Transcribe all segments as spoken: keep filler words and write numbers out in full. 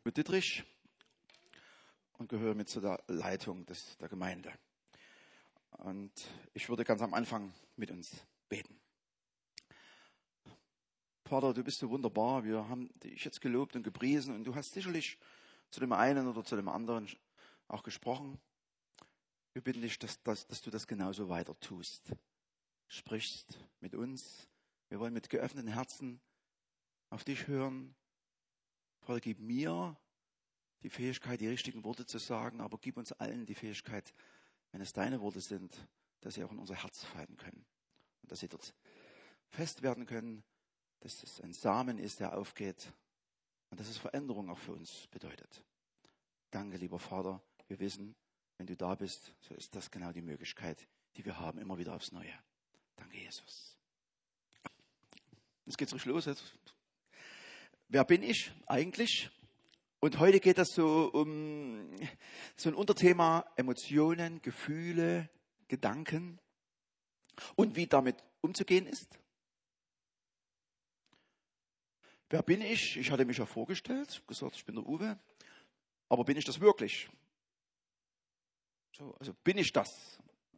mit Dietrich und gehöre mit zu der Leitung des, der Gemeinde. Und ich würde ganz am Anfang mit uns beten. Vater, du bist so wunderbar. Wir haben dich jetzt gelobt und gepriesen und du hast sicherlich zu dem einen oder zu dem anderen auch gesprochen. Wir bitten dich, dass, dass, dass du das genauso weiter tust. Sprichst mit uns. Wir wollen mit geöffneten Herzen auf dich hören. Vater, gib mir die Fähigkeit, die richtigen Worte zu sagen, aber gib uns allen die Fähigkeit, wenn es deine Worte sind, dass sie auch in unser Herz fallen können. Und dass sie dort fest werden können, dass es ein Samen ist, der aufgeht und dass es Veränderung auch für uns bedeutet. Danke, lieber Vater. Wir wissen, wenn du da bist, so ist das genau die Möglichkeit, die wir haben, immer wieder aufs Neue. Danke, Jesus. Jetzt geht's richtig los. Jetzt. Wer bin ich eigentlich? Und heute geht es so um so ein Unterthema Emotionen, Gefühle, Gedanken und wie damit umzugehen ist. Wer bin ich? Ich hatte mich ja vorgestellt, gesagt, ich bin der Uwe. Aber bin ich das wirklich? So, also bin ich das?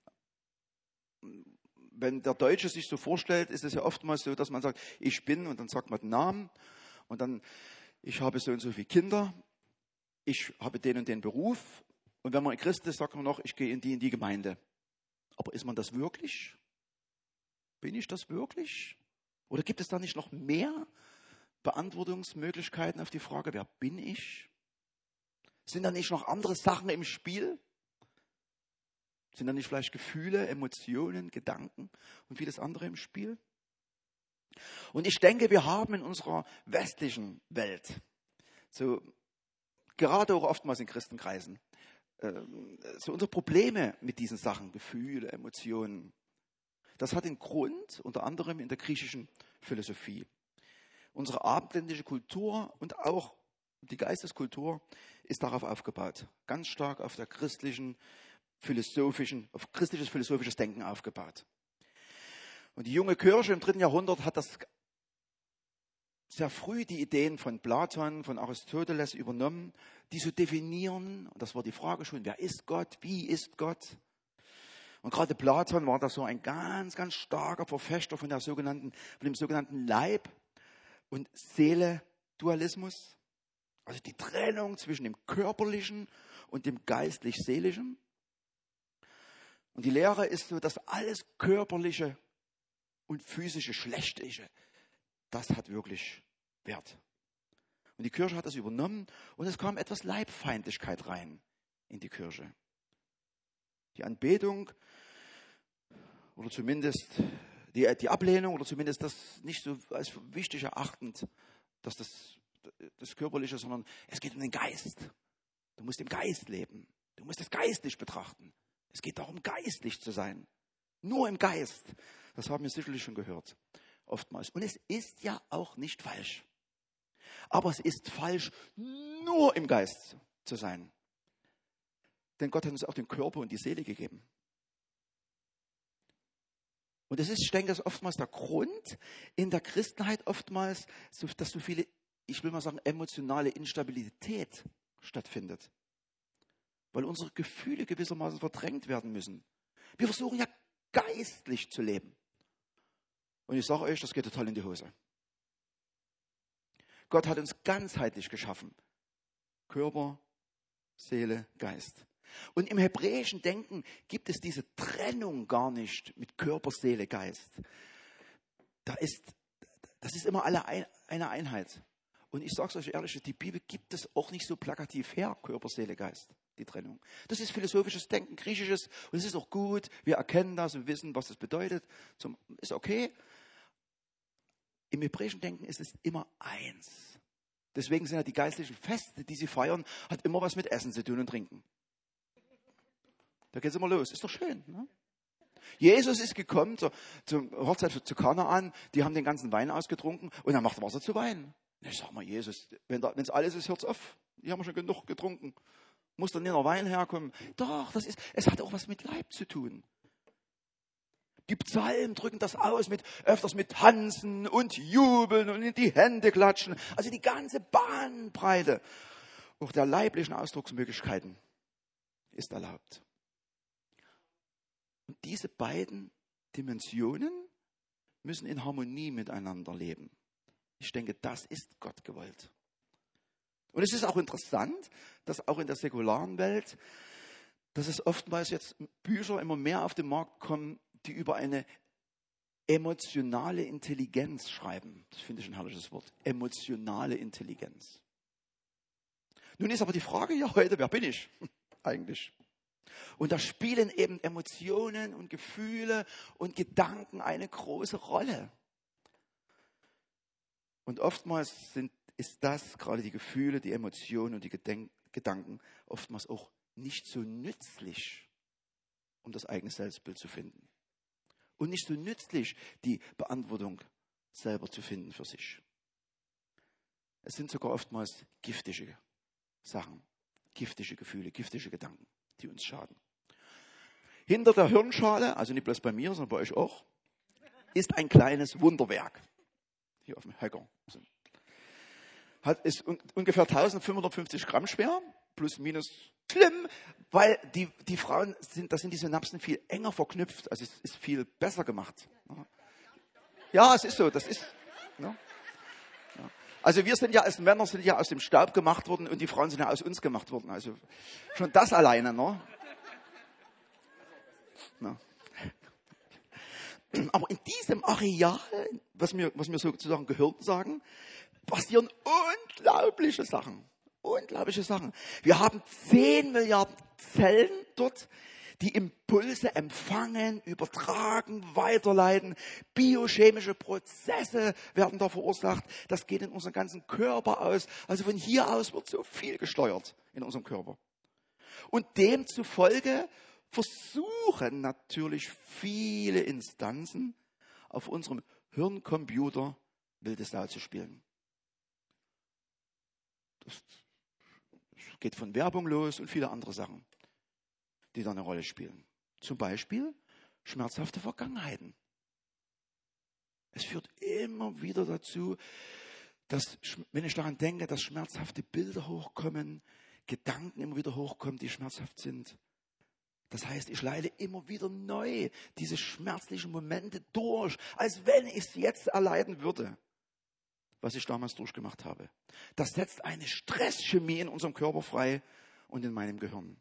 Wenn der Deutsche sich so vorstellt, ist es ja oftmals so, dass man sagt, ich bin, und dann sagt man den Namen und dann, ich habe so und so viele Kinder, ich habe den und den Beruf und wenn man ein Christ ist, sagt man noch, ich gehe in die in die Gemeinde. Aber ist man das wirklich? Bin ich das wirklich? Oder gibt es da nicht noch mehr Beantwortungsmöglichkeiten auf die Frage, wer bin ich? Sind da nicht noch andere Sachen im Spiel? Sind da nicht vielleicht Gefühle, Emotionen, Gedanken und vieles andere im Spiel? Und ich denke, wir haben in unserer westlichen Welt, so gerade auch oftmals in Christenkreisen, so unsere Probleme mit diesen Sachen, Gefühle, Emotionen. Das hat den Grund unter anderem in der griechischen Philosophie. Unsere abendländische Kultur und auch die Geisteskultur ist darauf aufgebaut, ganz stark auf der christlichen, philosophischen, auf christliches philosophisches Denken aufgebaut. Und die junge Kirche im dritten Jahrhundert hat das sehr früh die Ideen von Platon, von Aristoteles übernommen, die so definieren, und das war die Frage schon, wer ist Gott, wie ist Gott? Und gerade Platon war da so ein ganz, ganz starker Verfechter von der sogenannten, von dem sogenannten Leib- und Seele-Dualismus. Also die Trennung zwischen dem Körperlichen und dem Geistlich-Seelischen. Und die Lehre ist so, dass alles Körperliche und Physische, Schlechtliche, das hat wirklich Wert. Und die Kirche hat das übernommen und es kam etwas Leibfeindlichkeit rein in die Kirche. Die Anbetung oder zumindest die, die Ablehnung oder zumindest das nicht so als wichtig erachtend, dass das das Körperliche, sondern es geht um den Geist. Du musst im Geist leben. Du musst es geistlich betrachten. Es geht darum, geistlich zu sein. Nur im Geist. Das haben wir sicherlich schon gehört. Oftmals. Und es ist ja auch nicht falsch. Aber es ist falsch, nur im Geist zu sein. Denn Gott hat uns auch den Körper und die Seele gegeben. Und es ist, ich denke, das ist oftmals der Grund in der Christenheit oftmals, dass so viele, ich will mal sagen, emotionale Instabilität stattfindet. Weil unsere Gefühle gewissermaßen verdrängt werden müssen. Wir versuchen ja geistlich zu leben. Und ich sage euch, das geht total in die Hose. Gott hat uns ganzheitlich geschaffen. Körper, Seele, Geist. Und im hebräischen Denken gibt es diese Trennung gar nicht mit Körper, Seele, Geist. Da ist, das ist immer alle ein, eine Einheit. Und ich sage es euch ehrlich, die Bibel gibt es auch nicht so plakativ her, Körper, Seele, Geist, die Trennung. Das ist philosophisches Denken, griechisches, und es ist auch gut. Wir erkennen das und wissen, was das bedeutet. Zum, ist okay. Im hebräischen Denken ist es immer eins. Deswegen sind ja die geistlichen Feste, die sie feiern, hat immer was mit Essen zu tun und Trinken. Da geht es immer los. Ist doch schön. Ne? Jesus ist gekommen zur, zur Hochzeit zu Kanaan. Die haben den ganzen Wein ausgetrunken und dann macht er Wasser zu Wein. Ich sag mal, Jesus, wenn es alles ist, hört's auf. Die haben schon genug getrunken. Muss dann nicht noch Wein herkommen. Doch, das ist, es hat auch was mit Leib zu tun. Die Psalmen drücken das aus mit öfters mit Tanzen und Jubeln und in die Hände klatschen. Also die ganze Bandbreite. auch der leiblichen Ausdrucksmöglichkeiten ist erlaubt. Und diese beiden Dimensionen müssen in Harmonie miteinander leben. Ich denke, das ist Gott gewollt. Und es ist auch interessant, dass auch in der säkularen Welt, dass es oftmals jetzt Bücher immer mehr auf den Markt kommen, die über eine emotionale Intelligenz schreiben. Das finde ich ein herrliches Wort. Emotionale Intelligenz. Nun ist aber die Frage ja heute, wer bin ich eigentlich? Und da spielen eben Emotionen und Gefühle und Gedanken eine große Rolle. Und oftmals sind, ist das, gerade die Gefühle, die Emotionen und die Gedenk- Gedanken, oftmals auch nicht so nützlich, um das eigene Selbstbild zu finden. Und nicht so nützlich, die Beantwortung selber zu finden für sich. Es sind sogar oftmals giftige Sachen, giftige Gefühle, giftige Gedanken, die uns schaden. Hinter der Hirnschale, also nicht bloß bei mir, sondern bei euch auch, ist ein kleines Wunderwerk. Hier auf dem Höcker. Hat, ist un, ungefähr eintausendfünfhundertfünfzig Gramm schwer, plus minus schlimm, weil die, die Frauen, sind, da sind die Synapsen viel enger verknüpft, also es ist viel besser gemacht. Ja, es ist so, das ist... Ja. Ja. Also wir sind ja als Männer sind ja aus dem Staub gemacht worden und die Frauen sind ja aus uns gemacht worden. Also schon das alleine, ne? Ja. Aber in diesem Areal, was wir, was wir sozusagen Gehirn sagen, passieren unglaubliche Sachen. Unglaubliche Sachen. Wir haben zehn Milliarden Zellen dort, die Impulse empfangen, übertragen, weiterleiten. Biochemische Prozesse werden da verursacht. Das geht in unseren ganzen Körper aus. Also von hier aus wird so viel gesteuert in unserem Körper. Und demzufolge versuchen natürlich viele Instanzen auf unserem Hirncomputer wilde Sau zu spielen. Das geht von Werbung los und viele andere Sachen, die da eine Rolle spielen. Zum Beispiel schmerzhafte Vergangenheiten. Es führt immer wieder dazu, dass, wenn ich daran denke, dass schmerzhafte Bilder hochkommen, Gedanken immer wieder hochkommen, die schmerzhaft sind. Das heißt, ich leide immer wieder neu diese schmerzlichen Momente durch, als wenn ich es jetzt erleiden würde, was ich damals durchgemacht habe. Das setzt eine Stresschemie in unserem Körper frei und in meinem Gehirn.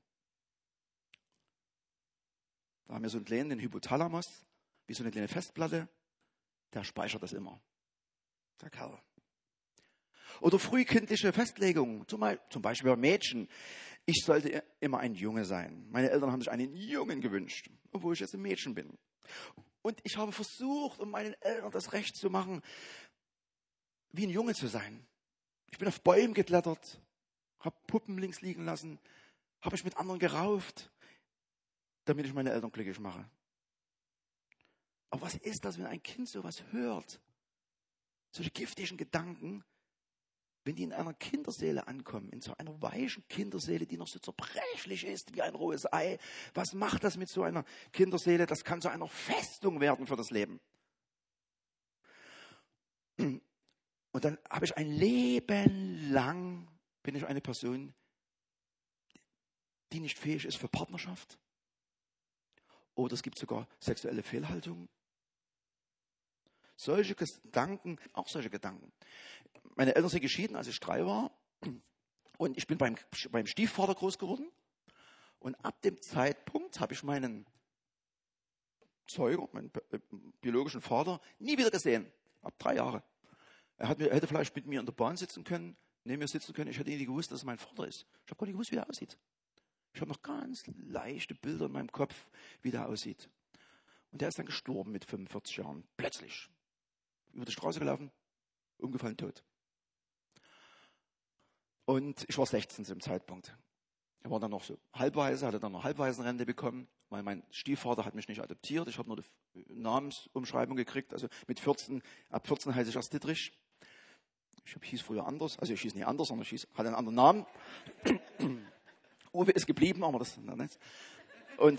Da haben wir so einen kleinen, den Hypothalamus, wie so eine kleine Festplatte, der speichert das immer. Der Kerl. Oder frühkindliche Festlegungen, zum Beispiel bei Mädchen. Ich sollte immer ein Junge sein. Meine Eltern haben sich einen Jungen gewünscht, obwohl ich jetzt ein Mädchen bin. Und ich habe versucht, um meinen Eltern das Recht zu machen, wie ein Junge zu sein. Ich bin auf Bäumen geklettert, habe Puppen links liegen lassen, habe mich mit anderen gerauft, damit ich meine Eltern glücklich mache. Aber was ist das, wenn ein Kind sowas hört? Solche giftigen Gedanken, wenn die in einer Kinderseele ankommen, in so einer weichen Kinderseele, die noch so zerbrechlich ist wie ein rohes Ei. Was macht das mit so einer Kinderseele? Das kann zu einer Festung werden für das Leben. Und dann habe ich ein Leben lang, bin ich eine Person, die nicht fähig ist für Partnerschaft. Oder es gibt sogar sexuelle Fehlhaltungen. Solche Gedanken, auch solche Gedanken. Meine Eltern sind geschieden, als ich drei war. Und ich bin beim, beim Stiefvater groß geworden. Und ab dem Zeitpunkt habe ich meinen Zeuger, meinen biologischen Vater, nie wieder gesehen. Ab drei Jahre. Er, hat, er hätte vielleicht mit mir in der Bahn sitzen können, neben mir sitzen können. Ich hätte nie gewusst, dass es mein Vater ist. Ich habe gar nicht gewusst, wie er aussieht. Ich habe noch ganz leichte Bilder in meinem Kopf, wie der aussieht. Und der ist dann gestorben mit fünfundvierzig Jahren. Plötzlich. Über die Straße gelaufen, umgefallen, tot. Und ich war sechzehn zu dem Zeitpunkt. Er war dann noch so halbweise, hatte dann noch Halbwaisenrente bekommen, weil mein Stiefvater hat mich nicht adoptiert. Ich habe nur die Namensumschreibung gekriegt. Also mit vierzehn, ab vierzehn heiße ich erst Dietrich. Ich hieß früher anders, also ich hieß nicht anders, sondern ich hieß, hatte einen anderen Namen. Uwe ist geblieben, aber das nicht. Und,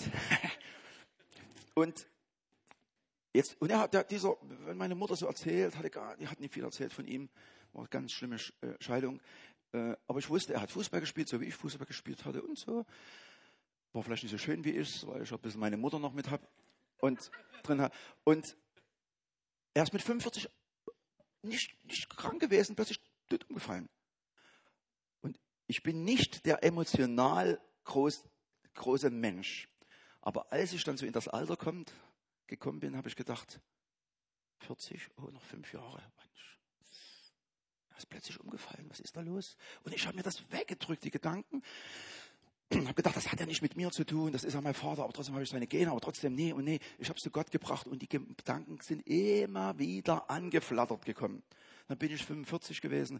und jetzt, und er hat, der, dieser, wenn meine Mutter so erzählt, hatte gar, die hat nicht viel erzählt von ihm, war eine ganz schlimme Scheidung. Äh, aber ich wusste, er hat Fußball gespielt, so wie ich Fußball gespielt hatte und so. War vielleicht nicht so schön wie ich, weil ich ein bisschen meine Mutter noch mit habe und drin habe. Und er ist mit fünfundvierzig nicht, nicht krank gewesen, plötzlich tot umgefallen. Und ich bin nicht der emotional groß, große Mensch. Aber als ich dann so in das Alter kommt, gekommen bin, habe ich gedacht, vierzig, oh, noch fünf Jahre. Mensch, er ist plötzlich umgefallen, was ist da los? Und ich habe mir das weggedrückt, die Gedanken. Ich habe gedacht, das hat ja nicht mit mir zu tun, das ist ja mein Vater, aber trotzdem habe ich seine Gene, aber trotzdem, nee und nee. Ich habe es zu Gott gebracht und die Gedanken sind immer wieder angeflattert gekommen. Dann bin ich fünfundvierzig gewesen,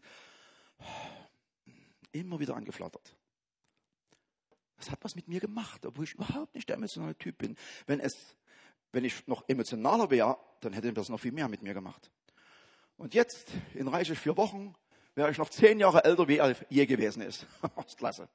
immer wieder angeflattert. Das hat was mit mir gemacht, obwohl ich überhaupt nicht der emotionale Typ bin. Wenn, es, wenn ich noch emotionaler wäre, dann hätte das noch viel mehr mit mir gemacht. Und jetzt, in reichlich vier Wochen, wäre ich noch zehn Jahre älter, wie er je gewesen ist. Das ist klasse.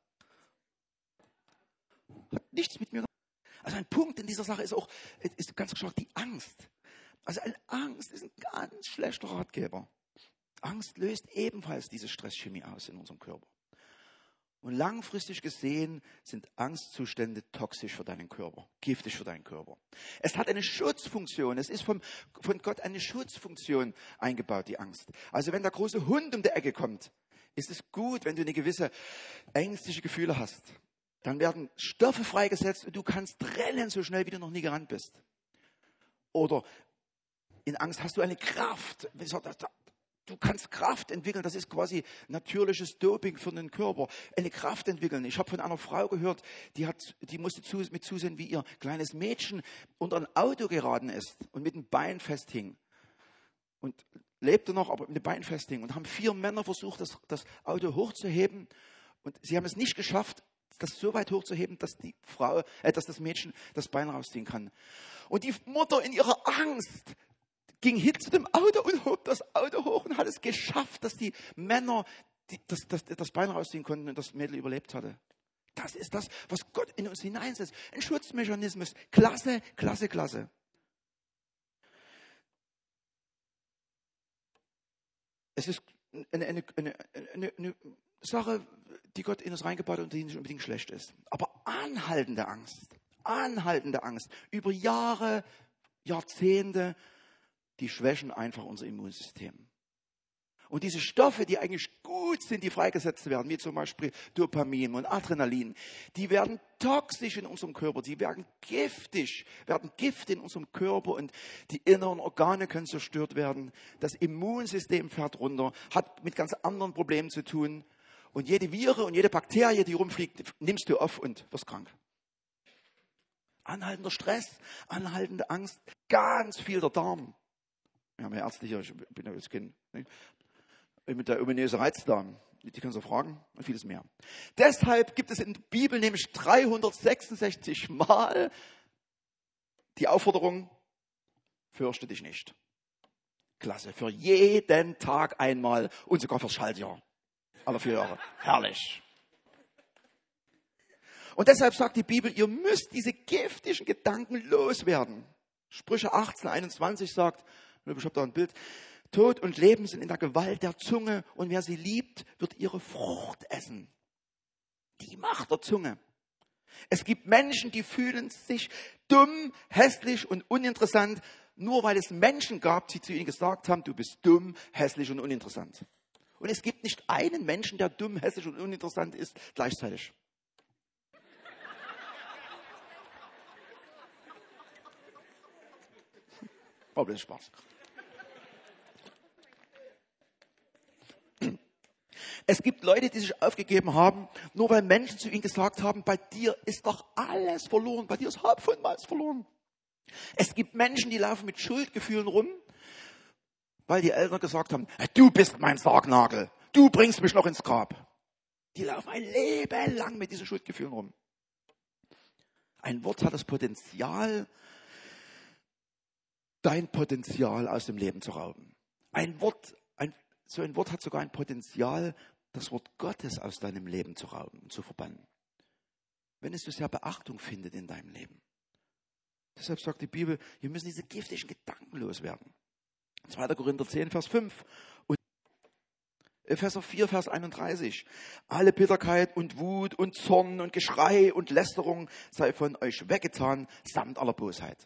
Hat nichts mit mir gemacht. Also ein Punkt in dieser Sache ist auch, ist ganz stark die Angst. Also eine Angst ist ein ganz schlechter Ratgeber. Angst löst ebenfalls diese Stresschemie aus in unserem Körper. Und langfristig gesehen sind Angstzustände toxisch für deinen Körper, giftig für deinen Körper. Es hat eine Schutzfunktion, es ist vom, von Gott eine Schutzfunktion eingebaut, die Angst. Also wenn der große Hund um die Ecke kommt, ist es gut, wenn du eine gewisse ängstliche Gefühle hast. Dann werden Stoffe freigesetzt und du kannst rennen, so schnell wie du noch nie gerannt bist. Oder in Angst hast du eine Kraft. Du kannst Kraft entwickeln, das ist quasi natürliches Doping für den Körper. Eine Kraft entwickeln. Ich habe von einer Frau gehört, die, hat, die musste zu, mit zusehen, wie ihr kleines Mädchen unter ein Auto geraten ist und mit dem Bein festhing. Und lebte noch, aber mit dem Bein festhing. Und haben vier Männer versucht, das, das Auto hochzuheben. Und sie haben es nicht geschafft, das so weit hochzuheben, dass die Frau, äh, dass das Mädchen das Bein rausziehen kann. Und die Mutter in ihrer Angst ging hin zu dem Auto und hob das Auto hoch und hat es geschafft, dass die Männer die, das, das, das Bein rausziehen konnten und das Mädel überlebt hatte. Das ist das, was Gott in uns hineinsetzt. Ein Schutzmechanismus. Klasse, klasse, klasse. Es ist eine, eine, eine, eine, eine Sache, die Gott in uns reingebaut hat und die nicht unbedingt schlecht ist. Aber anhaltende Angst, anhaltende Angst über Jahre, Jahrzehnte, die schwächen einfach unser Immunsystem. Und diese Stoffe, die eigentlich gut sind, die freigesetzt werden, wie zum Beispiel Dopamin und Adrenalin, die werden toxisch in unserem Körper, die werden giftig, werden Gift in unserem Körper und die inneren Organe können zerstört werden. Das Immunsystem fährt runter, hat mit ganz anderen Problemen zu tun. Und jede Viren und jede Bakterie, die rumfliegt, nimmst du auf und wirst krank. Anhaltender Stress, anhaltende Angst, ganz viel der Darm. Wir haben ja Ärzte hier, ich bin ja jetzt Kind. Mit der ominöse Reizdarm, die können Sie fragen und vieles mehr. Deshalb gibt es in der Bibel nämlich dreihundertsechsundsechzig Mal die Aufforderung, fürchte dich nicht. Klasse, für jeden Tag einmal und sogar fürs Schaltjahr. Alle vier Jahre. Herrlich. Und deshalb sagt die Bibel, ihr müsst diese giftigen Gedanken loswerden. Sprüche achtzehn einundzwanzig sagt, ich habe da ein Bild, Tod und Leben sind in der Gewalt der Zunge und wer sie liebt, wird ihre Frucht essen. Die Macht der Zunge. Es gibt Menschen, die fühlen sich dumm, hässlich und uninteressant, nur weil es Menschen gab, die zu ihnen gesagt haben, du bist dumm, hässlich und uninteressant. Und es gibt nicht einen Menschen, der dumm, hässlich und uninteressant ist, gleichzeitig. War bloß Spaß. Es gibt Leute, die sich aufgegeben haben, nur weil Menschen zu ihnen gesagt haben, bei dir ist doch alles verloren, bei dir ist Haupt von alles verloren. Es gibt Menschen, die laufen mit Schuldgefühlen rum, weil die Eltern gesagt haben, du bist mein Sargnagel, du bringst mich noch ins Grab. Die laufen ein Leben lang mit diesen Schuldgefühlen rum. Ein Wort hat das Potenzial, dein Potenzial aus dem Leben zu rauben. Ein Wort, ein, so ein Wort hat sogar ein Potenzial, das Wort Gottes aus deinem Leben zu rauben und zu verbannen. Wenn es so sehr Beachtung findet in deinem Leben. Deshalb sagt die Bibel, wir müssen diese giftigen Gedanken loswerden. zweiter Korinther zehn, Vers fünf. Und Epheser vier, Vers einunddreißig. Alle Bitterkeit und Wut und Zorn und Geschrei und Lästerung sei von euch weggetan, samt aller Bosheit.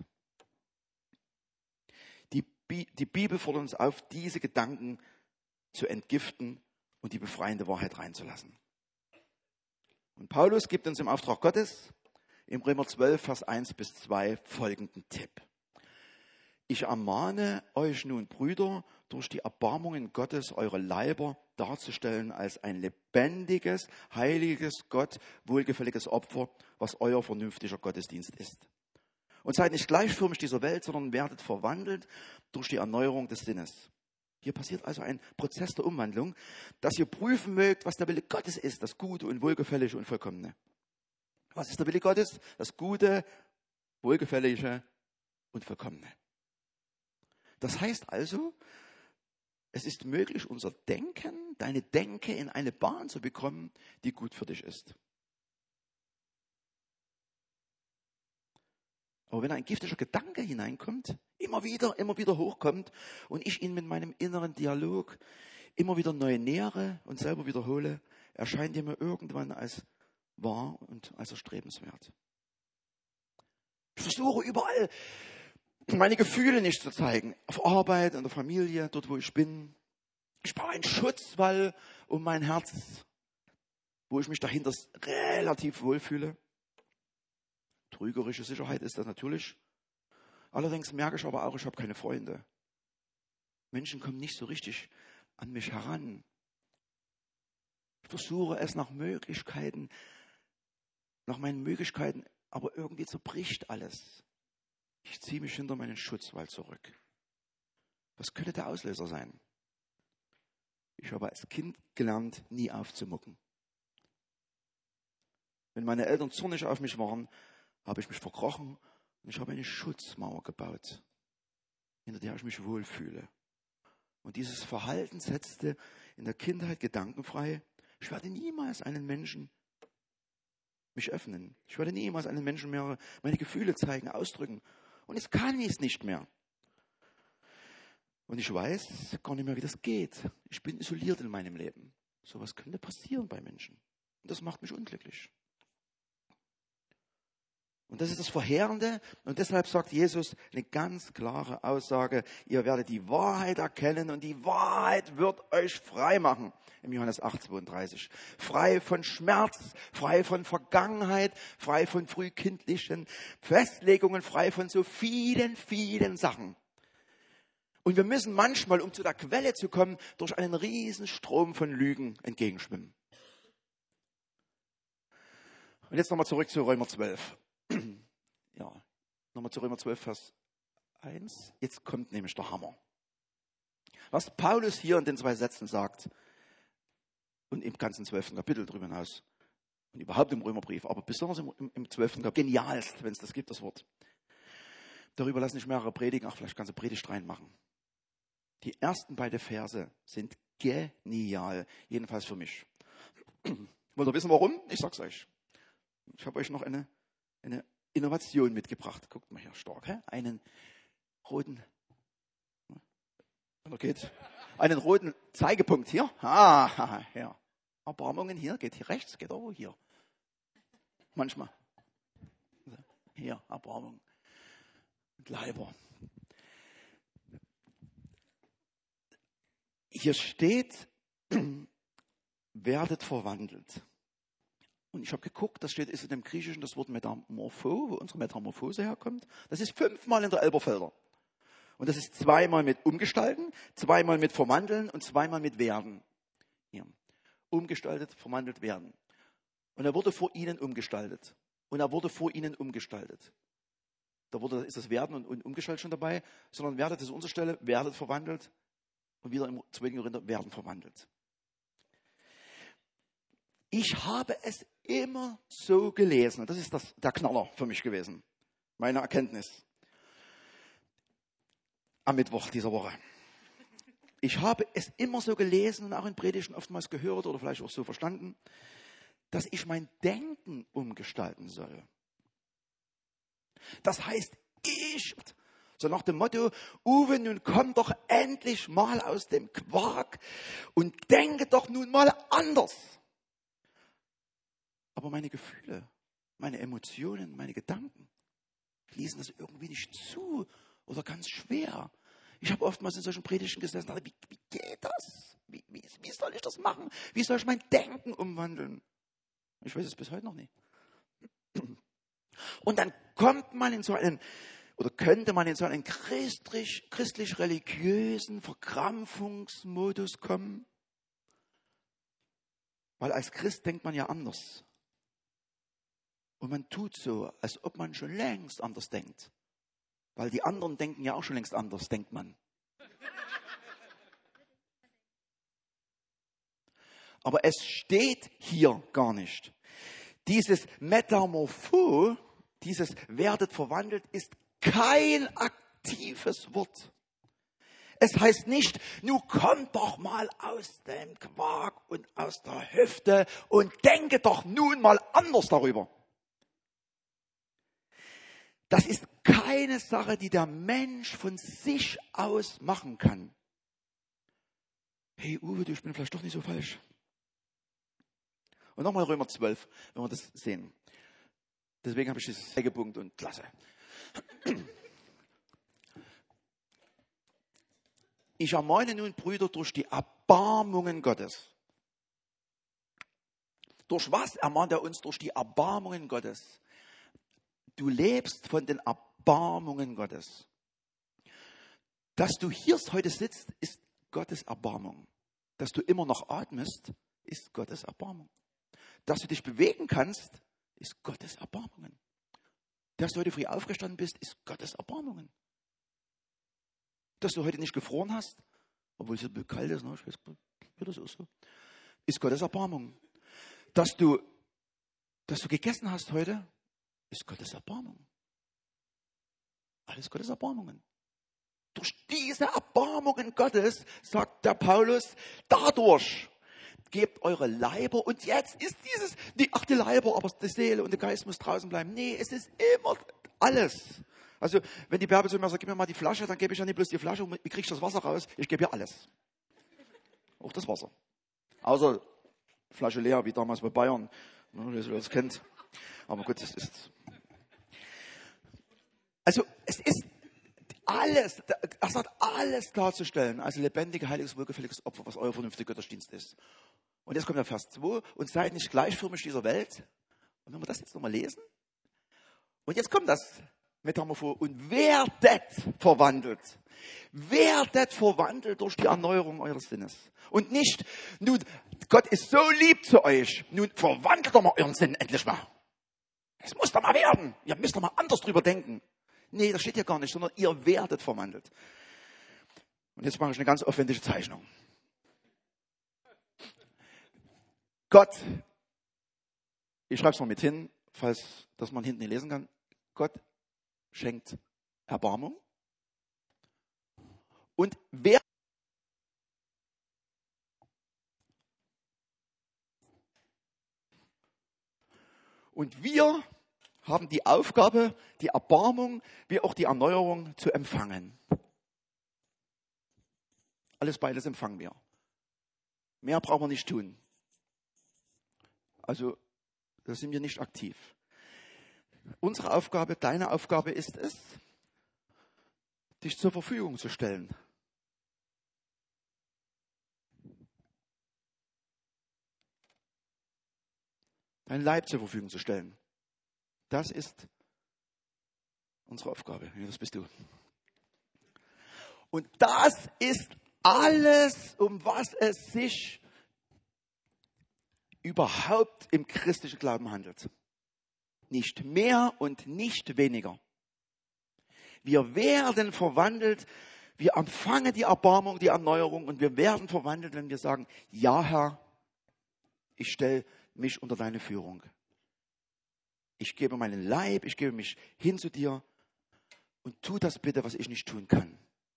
Die, Bi- die Bibel fordert uns auf, diese Gedanken zu entgiften und die befreiende Wahrheit reinzulassen. Und Paulus gibt uns im Auftrag Gottes im Römer zwölf, Vers eins bis zwei folgenden Tipp. Ich ermahne euch nun, Brüder, durch die Erbarmungen Gottes eure Leiber darzustellen als ein lebendiges, heiliges, Gott wohlgefälliges Opfer, was euer vernünftiger Gottesdienst ist. Und seid nicht gleichförmig dieser Welt, sondern werdet verwandelt durch die Erneuerung des Sinnes. Hier passiert also ein Prozess der Umwandlung, dass ihr prüfen mögt, was der Wille Gottes ist, das Gute und Wohlgefällige und Vollkommene. Was ist der Wille Gottes? Das Gute, Wohlgefällige und Vollkommene. Das heißt also, es ist möglich, unser Denken, deine Denke in eine Bahn zu bekommen, die gut für dich ist. Aber wenn ein giftiger Gedanke hineinkommt, immer wieder, immer wieder hochkommt und ich ihn mit meinem inneren Dialog immer wieder neu nähere und selber wiederhole, erscheint er mir irgendwann als wahr und als erstrebenswert. Ich versuche überall meine Gefühle nicht zu zeigen. Auf Arbeit, in der Familie, dort wo ich bin. Ich baue einen Schutzwall um mein Herz, wo ich mich dahinter relativ wohlfühle. Trügerische Sicherheit ist das natürlich. Allerdings merke ich aber auch, ich habe keine Freunde. Menschen kommen nicht so richtig an mich heran. Ich versuche es nach Möglichkeiten, nach meinen Möglichkeiten, aber irgendwie zerbricht alles. Ich ziehe mich hinter meinen Schutzwall zurück. Was könnte der Auslöser sein? Ich habe als Kind gelernt, nie aufzumucken. Wenn meine Eltern zornig auf mich waren, habe ich mich verkrochen und ich habe eine Schutzmauer gebaut, hinter der ich mich wohlfühle. Und dieses Verhalten setzte in der Kindheit gedankenfrei. Ich werde niemals einen Menschen mich öffnen. Ich werde niemals einem Menschen mehr meine Gefühle zeigen, ausdrücken. Und jetzt kann ich es nicht mehr. Und ich weiß gar nicht mehr, wie das geht. Ich bin isoliert in meinem Leben. So was könnte passieren bei Menschen. Und das macht mich unglücklich. Und das ist das Verheerende. Und deshalb sagt Jesus eine ganz klare Aussage. Ihr werdet die Wahrheit erkennen und die Wahrheit wird euch frei machen. Im Johannes acht, zweiunddreißig. Frei von Schmerz, frei von Vergangenheit, frei von frühkindlichen Festlegungen, frei von so vielen, vielen Sachen. Und wir müssen manchmal, um zu der Quelle zu kommen, durch einen riesen Strom von Lügen entgegenschwimmen. Und jetzt nochmal zurück zu Römer zwölf. Ja, nochmal zu Römer zwölf, Vers eins. Jetzt kommt nämlich der Hammer. Was Paulus hier in den zwei Sätzen sagt und im ganzen zwölften Kapitel drüber hinaus und überhaupt im Römerbrief, aber besonders im, im, im zwölften Kapitel, genialst, wenn es das gibt, das Wort. Darüber lassen sich mehrere Predigen, auch vielleicht ganze Predigt reinmachen. Die ersten beiden Verse sind genial, jedenfalls für mich. Wollt ihr wissen, warum? Ich sag's euch. Ich habe euch noch eine Eine Innovation mitgebracht. Guckt mal hier, stark, hä? Einen roten, geht, einen roten Zeigepunkt hier. Ah, ja. Erbarmungen hier, geht hier rechts, geht aber hier. Manchmal. Hier, Erbarmung. Und Leiber. Hier steht, werdet verwandelt. Und ich habe geguckt, das steht, ist in dem Griechischen das Wort Metamorpho, wo unsere Metamorphose herkommt. Das ist fünfmal in der Elberfelder. Und das ist zweimal mit Umgestalten, zweimal mit Verwandeln und zweimal mit Werden. Hier. Umgestaltet, verwandelt, werden. Und er wurde vor ihnen umgestaltet. Und er wurde vor ihnen umgestaltet. Da wurde, ist das Werden und, und Umgestaltet schon dabei, sondern werdet ist unsere Stelle, werdet verwandelt und wieder im zweiten Korinther werden verwandelt. Ich habe es immer so gelesen. Und das ist das, der Knaller für mich gewesen. Meine Erkenntnis. Am Mittwoch dieser Woche. Ich habe es immer so gelesen und auch in Predigten oftmals gehört oder vielleicht auch so verstanden, dass ich mein Denken umgestalten soll. Das heißt, ich So nach dem Motto, Uwe, nun komm doch endlich mal aus dem Quark und denke doch nun mal anders. Aber meine Gefühle, meine Emotionen, meine Gedanken ließen das irgendwie nicht zu oder ganz schwer. Ich habe oftmals in solchen Predigten gesessen und dachte, wie, wie geht das? Wie, wie, wie soll ich das machen? Wie soll ich mein Denken umwandeln? Ich weiß es bis heute noch nicht. Und dann kommt man in so einen, oder könnte man in so einen christlich, christlich-religiösen Verkrampfungsmodus kommen. Weil als Christ denkt man ja anders. Und man tut so, als ob man schon längst anders denkt. Weil die anderen denken ja auch schon längst anders, denkt man. Aber es steht hier gar nicht. Dieses Metamorpho, dieses werdet verwandelt, ist kein aktives Wort. Es heißt nicht, nun komm doch mal aus dem Quark und aus der Hüfte und denke doch nun mal anders darüber. Das ist keine Sache, die der Mensch von sich aus machen kann. Hey Uwe, du, ich bin vielleicht doch nicht so falsch. Und nochmal Römer zwölf, wenn wir das sehen. Deswegen habe ich das Punkt und klasse. Ich ermahne nun, Brüder, durch die Erbarmungen Gottes. Durch was ermahnt er uns? Durch die Erbarmungen Gottes. Du lebst von den Erbarmungen Gottes. Dass du hier heute sitzt, ist Gottes Erbarmung. Dass du immer noch atmest, ist Gottes Erbarmung. Dass du dich bewegen kannst, ist Gottes Erbarmungen. Dass du heute früh aufgestanden bist, ist Gottes Erbarmungen. Dass du heute nicht gefroren hast, obwohl es so kalt ist, ne? Ich weiß, wird das auch so, ist Gottes Erbarmung. Dass du, dass du gegessen hast heute, ist Gottes Erbarmung. Alles Gottes Erbarmungen. Durch diese Erbarmungen Gottes, sagt der Paulus, dadurch gebt eure Leiber, und jetzt ist dieses, die, ach die Leiber, aber die Seele und der Geist muss draußen bleiben. Nee, es ist immer alles. Also wenn die Bärbel zu mir sagt, gib mir mal die Flasche, dann gebe ich ja nicht bloß die Flasche, wie kriege ich das Wasser raus? Ich gebe ihr alles. Auch das Wasser. Außer Flasche leer, wie damals bei Bayern, wer das kennt. Aber gut, das ist... Also es ist alles, er sagt alles darzustellen, also lebendige, heiliges, wohlgefälliges Opfer, was euer vernünftiger Gottesdienst ist. Und jetzt kommt der Vers zwei, und seid nicht gleichförmig dieser Welt. Und wenn wir das jetzt nochmal lesen, und jetzt kommt das Metamorpho, und werdet verwandelt. Werdet verwandelt durch die Erneuerung eures Sinnes. Und nicht, nun, Gott ist so lieb zu euch, nun verwandelt doch mal euren Sinn endlich mal. Es muss doch mal werden. Ihr müsst doch mal anders drüber denken. Nee, das steht hier gar nicht, sondern ihr werdet verwandelt. Und jetzt mache ich eine ganz aufwendige Zeichnung. Gott, ich schreibe es noch mit hin, falls das man hinten nicht lesen kann. Gott schenkt Erbarmung. Und wer Und wir haben die Aufgabe, die Erbarmung wie auch die Erneuerung zu empfangen. Alles beides empfangen wir. Mehr brauchen wir nicht tun. Also, da sind wir nicht aktiv. Unsere Aufgabe, deine Aufgabe ist es, dich zur Verfügung zu stellen. Dein Leib zur Verfügung zu stellen. Das ist unsere Aufgabe. Ja, das bist du. Und das ist alles, um was es sich überhaupt im christlichen Glauben handelt. Nicht mehr und nicht weniger. Wir werden verwandelt, wir empfangen die Erbarmung, die Erneuerung, und wir werden verwandelt, wenn wir sagen, ja Herr, ich stelle mich unter deine Führung. Ich gebe meinen Leib, ich gebe mich hin zu dir und tu das bitte, was ich nicht tun kann.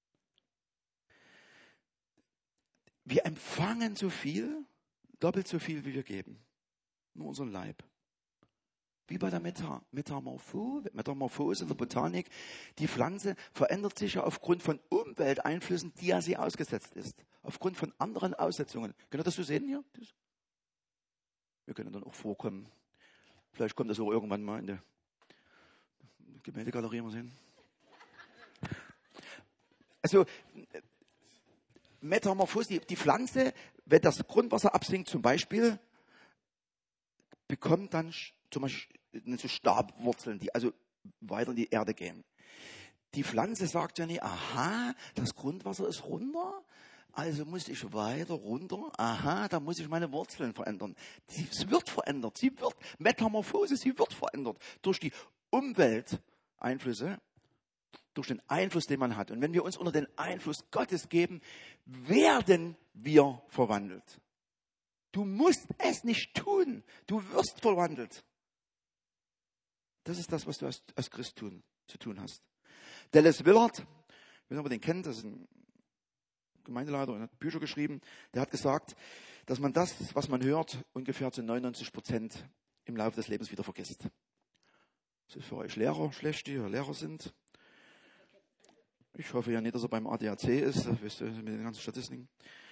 Wir empfangen so viel, doppelt so viel, wie wir geben. Nur unseren Leib. Wie bei der Meta Metamorphose, Metamorphose in der Botanik. Die Pflanze verändert sich ja aufgrund von Umwelteinflüssen, die ja sie ausgesetzt ist. Aufgrund von anderen Aussetzungen. Könnt ihr das so sehen hier? Wir können dann auch vorkommen. Vielleicht kommt das auch irgendwann mal in der Gemäldegalerie mal sehen. Also, Metamorphose, die, die Pflanze, wenn das Grundwasser absinkt zum Beispiel, bekommt dann zum Beispiel so Stabwurzeln, die also weiter in die Erde gehen. Die Pflanze sagt ja nicht, aha, das Grundwasser ist runter, also muss ich weiter runter, aha, da muss ich meine Wurzeln verändern. Sie wird verändert, sie wird, Metamorphose, sie wird verändert durch die Umwelteinflüsse, durch den Einfluss, den man hat. Und wenn wir uns unter den Einfluss Gottes geben, werden wir verwandelt. Du musst es nicht tun. Du wirst verwandelt. Das ist das, was du als, als Christ tun, zu tun hast. Dallas Willard, ich weiß nicht, ob ihr den kennt, das ist ein Gemeindeleiter und hat Bücher geschrieben, der hat gesagt, dass man das, was man hört, ungefähr zu neunundneunzig Prozent im Laufe des Lebens wieder vergisst. Das ist für euch Lehrer schlecht, die ja Lehrer sind. Ich hoffe ja nicht, dass er beim A D A C ist, wisst ihr, mit den ganzen Statistiken.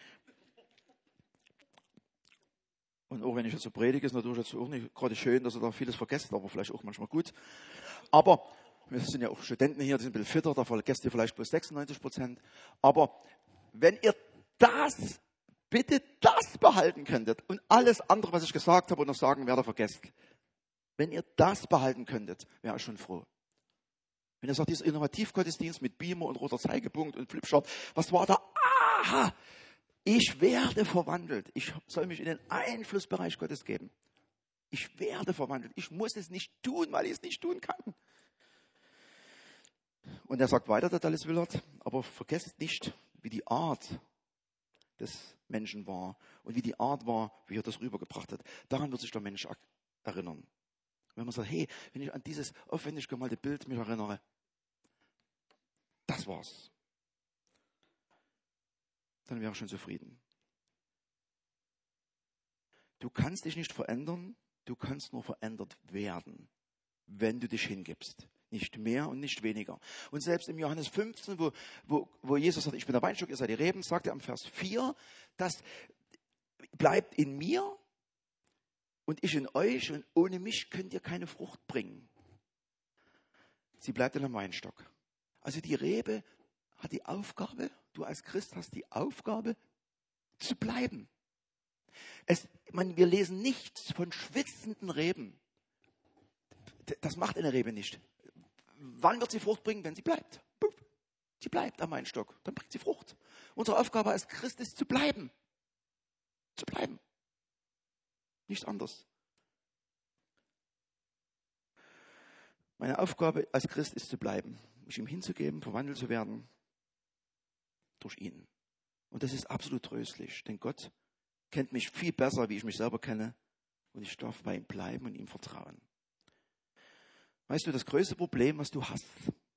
Und auch wenn ich jetzt so predige, ist natürlich jetzt auch nicht gerade schön, dass er da vieles vergesst, aber vielleicht auch manchmal gut. Aber wir sind ja auch Studenten hier, die sind ein bisschen fitter, da vergesst ihr vielleicht bloß sechsundneunzig Prozent. Aber wenn ihr das, bitte das behalten könntet und alles andere, was ich gesagt habe und noch sagen werde, vergesst. Wenn ihr das behalten könntet, wäre ich schon froh. Wenn ihr sagt, dieser Innovativgottesdienst mit Beamer und roter Zeigepunkt und Flipchart, was war da? Aha! Ich werde verwandelt. Ich soll mich in den Einflussbereich Gottes geben. Ich werde verwandelt. Ich muss es nicht tun, weil ich es nicht tun kann. Und er sagt weiter, der Dallas Willard, aber vergesst nicht, wie die Art des Menschen war und wie die Art war, wie er das rübergebracht hat. Daran wird sich der Mensch erinnern. Wenn man sagt, hey, wenn ich an dieses aufwendig gemalte Bild mich erinnere, das war's. Dann wäre ich schon zufrieden. Du kannst dich nicht verändern, du kannst nur verändert werden, wenn du dich hingibst. Nicht mehr und nicht weniger. Und selbst im Johannes fünfzehn, wo, wo, wo Jesus sagt, ich bin der Weinstock, ihr seid die Reben, sagt er am Vers vier, das bleibt in mir und ich in euch und ohne mich könnt ihr keine Frucht bringen. Sie bleibt in dem Weinstock. Also die Rebe hat die Aufgabe, du als Christ hast die Aufgabe, zu bleiben. Es, man, wir lesen nichts von schwitzenden Reben. Das macht eine Rebe nicht. Wann wird sie Frucht bringen? Wenn sie bleibt. Sie bleibt am Weinstock. Dann bringt sie Frucht. Unsere Aufgabe als Christ ist zu bleiben. Zu bleiben. Nicht anders. Meine Aufgabe als Christ ist zu bleiben. Mich ihm hinzugeben, verwandelt zu werden. Durch ihn. Und das ist absolut tröstlich. Denn Gott kennt mich viel besser, wie ich mich selber kenne. Und ich darf bei ihm bleiben und ihm vertrauen. Weißt du, das größte Problem, was du hast,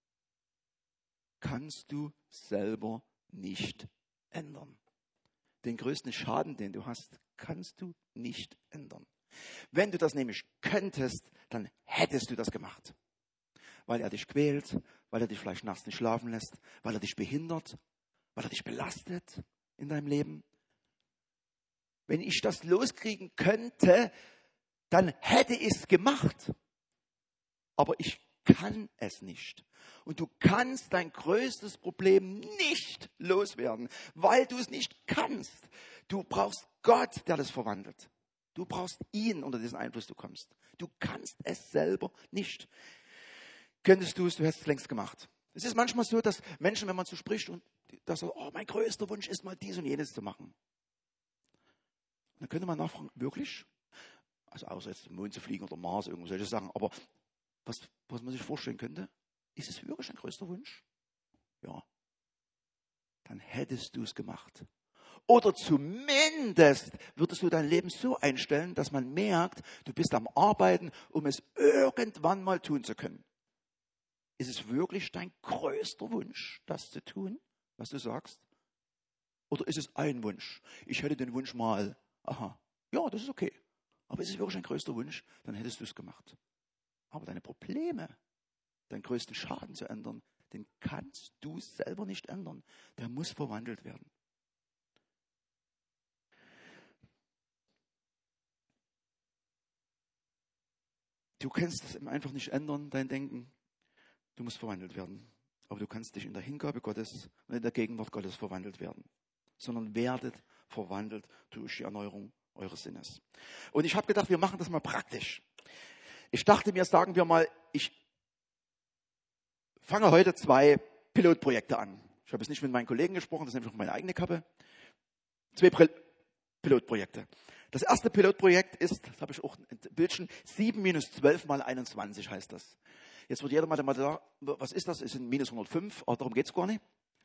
kannst du selber nicht ändern. Den größten Schaden, den du hast, kannst du nicht ändern. Wenn du das nämlich könntest, dann hättest du das gemacht. Weil er dich quält, weil er dich vielleicht nachts nicht schlafen lässt, weil er dich behindert, weil er dich belastet in deinem Leben. Wenn ich das loskriegen könnte, dann hätte ich es gemacht. Aber ich kann es nicht. Und du kannst dein größtes Problem nicht loswerden, weil du es nicht kannst. Du brauchst Gott, der das verwandelt. Du brauchst ihn, unter diesen Einfluss du kommst. Du kannst es selber nicht. Könntest du es, du hättest es längst gemacht. Es ist manchmal so, dass Menschen, wenn man so spricht und das so, oh, mein größter Wunsch ist mal dies und jenes zu machen. Und dann könnte man nachfragen, wirklich? Also außer jetzt zum Mond zu fliegen oder Mars, irgendwo solche Sachen, aber Was, was man sich vorstellen könnte, ist es wirklich ein größter Wunsch? Ja. Dann hättest du es gemacht. Oder zumindest würdest du dein Leben so einstellen, dass man merkt, du bist am Arbeiten, um es irgendwann mal tun zu können. Ist es wirklich dein größter Wunsch, das zu tun, was du sagst? Oder ist es ein Wunsch? Ich hätte den Wunsch mal, aha, ja, das ist okay. Aber ist es wirklich ein größter Wunsch? Dann hättest du es gemacht. Aber deine Probleme, deinen größten Schaden zu ändern, den kannst du selber nicht ändern. Der muss verwandelt werden. Du kannst es einfach nicht ändern, dein Denken. Du musst verwandelt werden. Aber du kannst dich in der Hingabe Gottes und in der Gegenwart Gottes verwandelt werden. Sondern werdet verwandelt durch die Erneuerung eures Sinnes. Und ich habe gedacht, wir machen das mal praktisch. Ich dachte mir, sagen wir mal, ich fange heute zwei Pilotprojekte an. Ich habe jetzt nicht mit meinen Kollegen gesprochen, das ist nämlich auch meine eigene Kappe. Zwei Pil- Pilotprojekte. Das erste Pilotprojekt ist, das habe ich auch ein Bildchen, sieben minus zwölf mal einundzwanzig heißt das. Jetzt wird jeder Mathematiker, was ist das? Es sind minus hundertfünf, aber darum geht es gar nicht.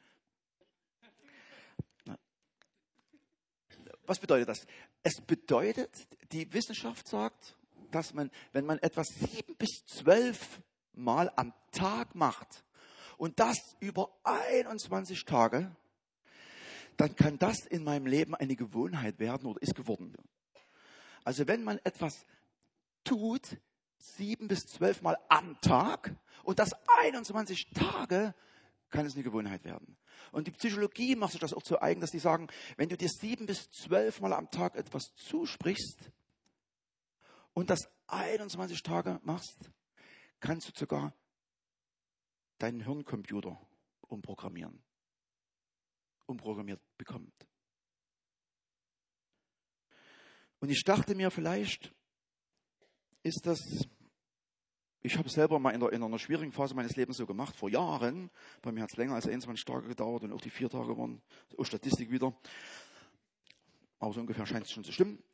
Was bedeutet das? Es bedeutet, die Wissenschaft sagt, dass man, wenn man etwas sieben bis zwölf Mal am Tag macht und das über einundzwanzig Tage, dann kann das in meinem Leben eine Gewohnheit werden oder ist geworden. Also wenn man etwas tut, sieben bis zwölf Mal am Tag und das einundzwanzig Tage, kann es eine Gewohnheit werden. Und die Psychologie macht sich das auch zu eigen, dass die sagen, wenn du dir sieben bis zwölf Mal am Tag etwas zusprichst und das einundzwanzig Tage machst, kannst du sogar deinen Hirncomputer umprogrammieren. Umprogrammiert bekommt. Und ich dachte mir, vielleicht ist das, ich habe es selber mal in, der, in einer schwierigen Phase meines Lebens so gemacht, vor Jahren, bei mir hat es länger als einundzwanzig Tage gedauert und auch die vier Tage waren, auch Statistik wieder, aber so ungefähr scheint es schon zu stimmen.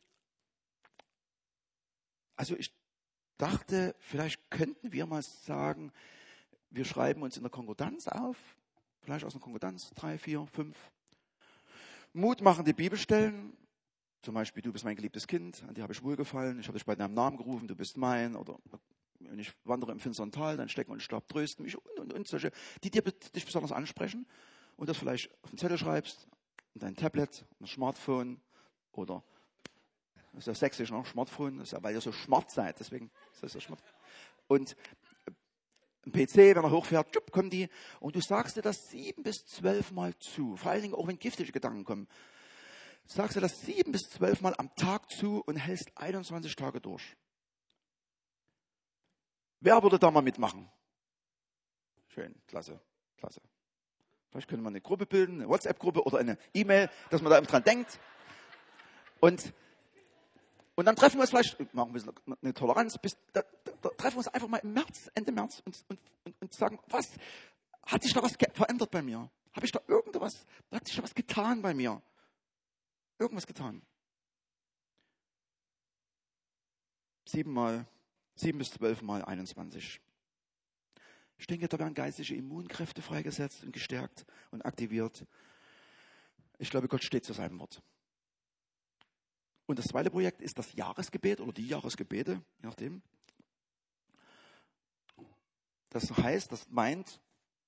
Also ich dachte, vielleicht könnten wir mal sagen, wir schreiben uns in der Konkordanz auf, vielleicht aus einer Konkordanz, drei, vier, fünf, mutmachende Bibelstellen, zum Beispiel, du bist mein geliebtes Kind, an dir habe ich wohlgefallen, ich habe dich bei deinem Namen gerufen, du bist mein, oder wenn ich wandere im finsteren Tal, dann Stecken und Stab trösten mich und, und, und solche, die dir, dich besonders ansprechen und das vielleicht auf den Zettel schreibst, in dein Tablet, ein Smartphone oder, das ist ja sächsisch, noch Smartphone, das ist ja, weil ihr so smart seid, deswegen ist das so smart. Und ein P C, wenn er hochfährt, tschupp, kommen die und du sagst dir das sieben bis zwölf Mal zu, vor allen Dingen auch wenn giftige Gedanken kommen. Sagst du das sieben bis zwölf Mal am Tag zu und hältst einundzwanzig Tage durch. Wer würde da mal mitmachen? Schön, klasse, klasse. Vielleicht können wir eine Gruppe bilden, eine WhatsApp-Gruppe oder eine E-Mail, dass man da dran denkt. Und, und dann treffen wir uns vielleicht, machen wir eine Toleranz, bis, da, da, da treffen wir uns einfach mal im März, Ende März und, und, und, und sagen, was, hat sich da was verändert bei mir? Habe ich da irgendwas, hat sich da was getan bei mir? Irgendwas getan. Siebenmal, sieben bis zwölf Mal einundzwanzig. Ich denke, da werden geistliche Immunkräfte freigesetzt und gestärkt und aktiviert. Ich glaube, Gott steht zu seinem Wort. Und das zweite Projekt ist das Jahresgebet oder die Jahresgebete, je nachdem. Das heißt, das meint,